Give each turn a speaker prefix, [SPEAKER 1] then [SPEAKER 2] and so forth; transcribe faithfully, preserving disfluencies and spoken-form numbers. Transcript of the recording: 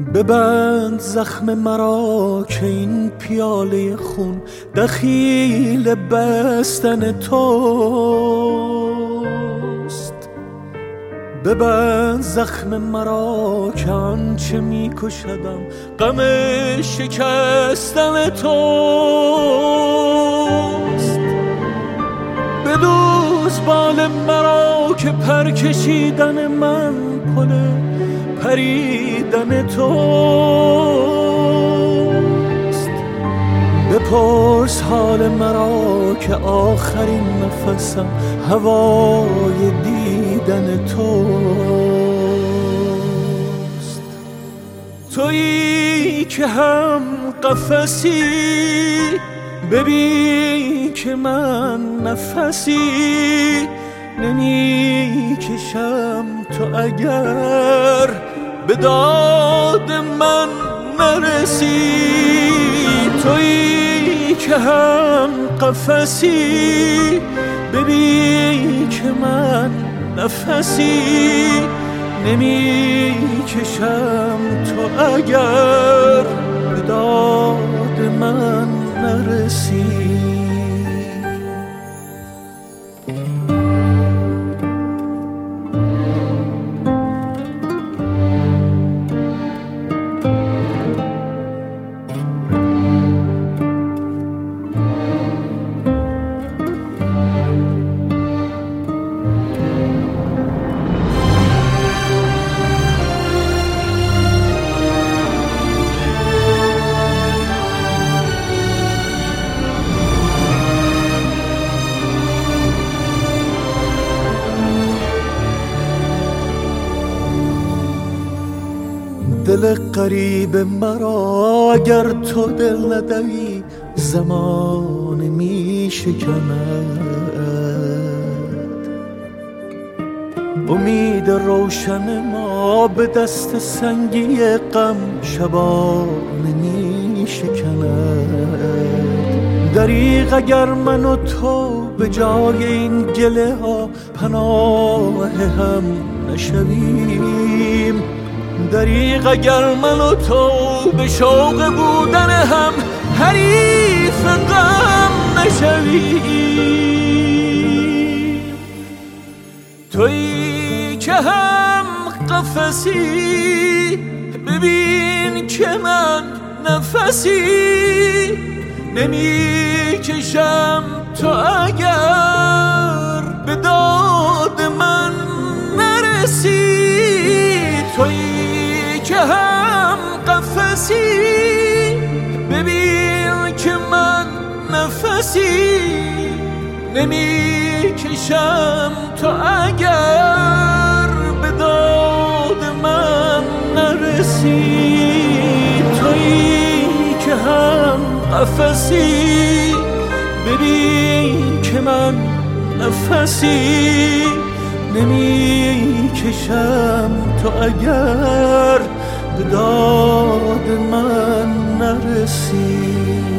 [SPEAKER 1] ببند زخم مرا که این پیاله خون دخیل بستن توست. ببند زخم مرا که آنچه می کشدم غم شکستن توست. بدوز بال مرا که پر کشیدن من پل پریدن توست. بپرس حال مرا که آخرین نفسم هوای دیدن توست. تویی که هم قفسی ببین که من نفسی نمی کشم. تو اگر به داد من نرسی، تویی که هم قفسی ببین که من نفسی نمی کشم. تو اگر به داد من نرسی. دل غریب مرا اگر تو دل ندهی زمان می شکند. امید روشن ما به دست سنگی غم شبانه می شکند. دریغ اگر من و تو به جای این گله ها پناه هم نشویم. دریغ اگر من و تو به شوق بودن هم حریف غم نشویم. تویی که هم قفسی ببین که من نفسی نمی کشم. تو اگر به داد من نرسی، تویی که هم قفسی ببین که من نفسی نمی کشم. تو اگر به داد من نرسی، تویی که هم قفسی ببین که من نفسی نمی کشم. تو اگر به داد من نرسی.